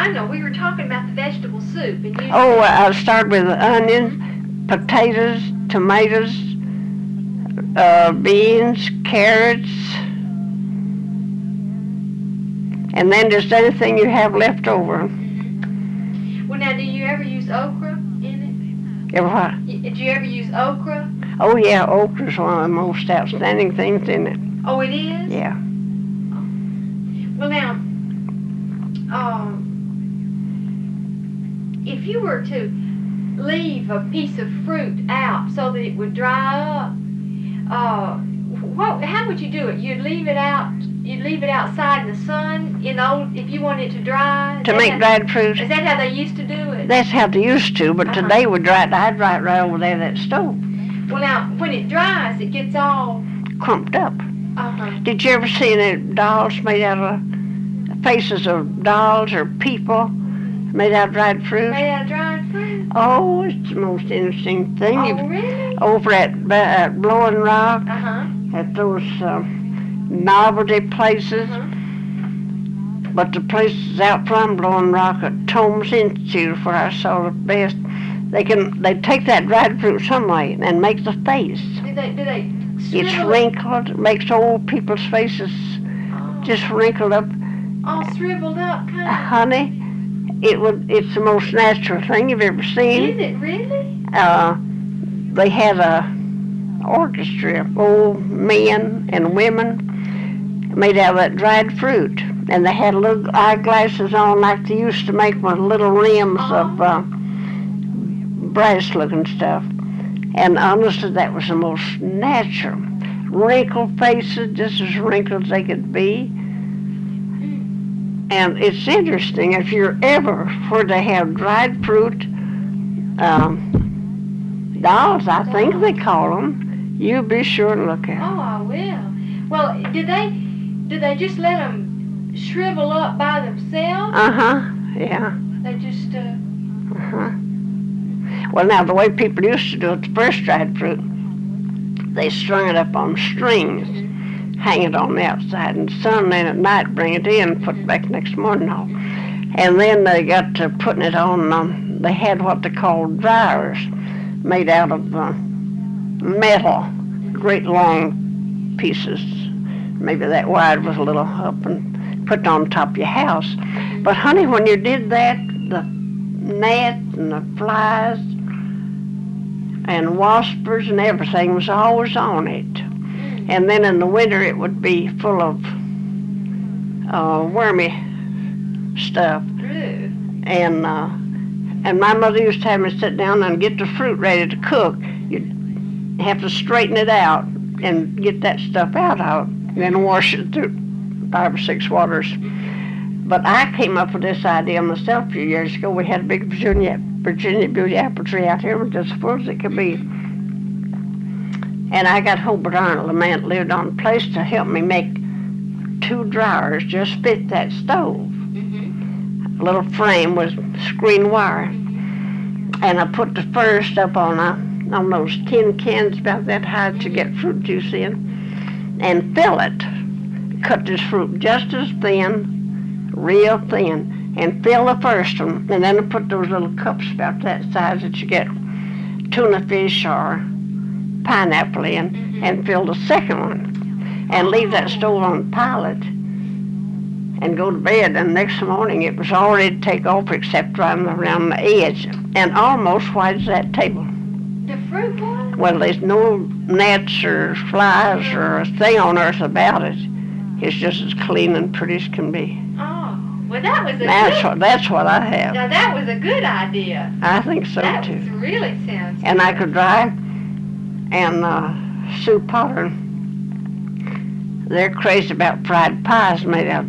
I know. We were talking about the vegetable soup, and you. Oh, I started with the onions, potatoes, tomatoes, beans, carrots, and then just anything you have left over. Well, now, do you ever use okra in Ever what? it? Did you ever use okra? Oh yeah, okra's one of the most outstanding things in it. Oh, it is? Yeah. Well, now, if you were to leave a piece of fruit out so that it would dry up, how would you do it? You'd leave it out. You'd leave it outside in the sun, if you want it to dry. To make dried fruit. Is that how they used to do it? That's how they used to, but today I'd dry it right over there at that stove. Well, now, when it dries, it gets all crumped up. Uh-huh. Did you ever see any dolls made out of faces of dolls or people made out of dried fruit? Made out of dried fruit? Oh, it's the most interesting thing. Oh, really? Over at Blowing Rock, at those novelty places. But the places out from Blowing Rock at Thomas Institute, where I saw the best, they take that dried fruit sunlight and make the face. Do they It's wrinkled. It makes old people's faces just wrinkled up. All shriveled up, kind of. Honey, it's the most natural thing you've ever seen. Is it really? They had a orchestra of old men and women made out of that dried fruit, and they had little eyeglasses on like they used to make with little rims of brass-looking stuff. And honestly, that was the most natural. Wrinkled faces, just as wrinkled as they could be. And it's interesting, if you're ever where they have dried fruit dolls, I think they call them, you be sure to look at them. Oh, I will. Well, do they just let them shrivel up by themselves? Yeah. They just Well, now, the way people used to do it, the first dried fruit, they strung it up on strings, hang it on the outside in the sun, then at night bring it in, put it back next morning on. And then they got to putting it on, they had what they called dryers, made out of metal, great long pieces, maybe that wide was a little up, and put it on top of your house. But honey, when you did that, the gnats and the flies and waspers and everything was always on it. And then in the winter it would be full of wormy stuff. And my mother used to have me sit down and get the fruit ready to cook. You'd have to straighten it out and get that stuff out of it, and then wash it through 5 or 6 waters. But I came up with this idea myself a few years ago. We had a big Virginia beauty apple tree out here, which was as full as it could be. And I got Hobart Arnold, a man that lived on the place, to help me make 2 dryers just fit that stove. A little frame with screen wire. And I put the first up on those tin cans about that high to get fruit juice in, and fill it. Cut this fruit just as thin, real thin, and fill the first one, and then I put those little cups about that size that you get tuna fish or pineapple in, and fill the second one, and leave that stove on the pilot, and go to bed. And next morning it was all ready to take off except right around the edge, and almost white as that table. The fruit was? Well, there's no gnats or flies or a thing on earth about it. It's just as clean and pretty as can be. Oh, well, that was That's what I have. Now, that was a good idea. I think so, that too. That really sounds And good. I could dry, and Sue Potter, they're crazy about fried pies made out of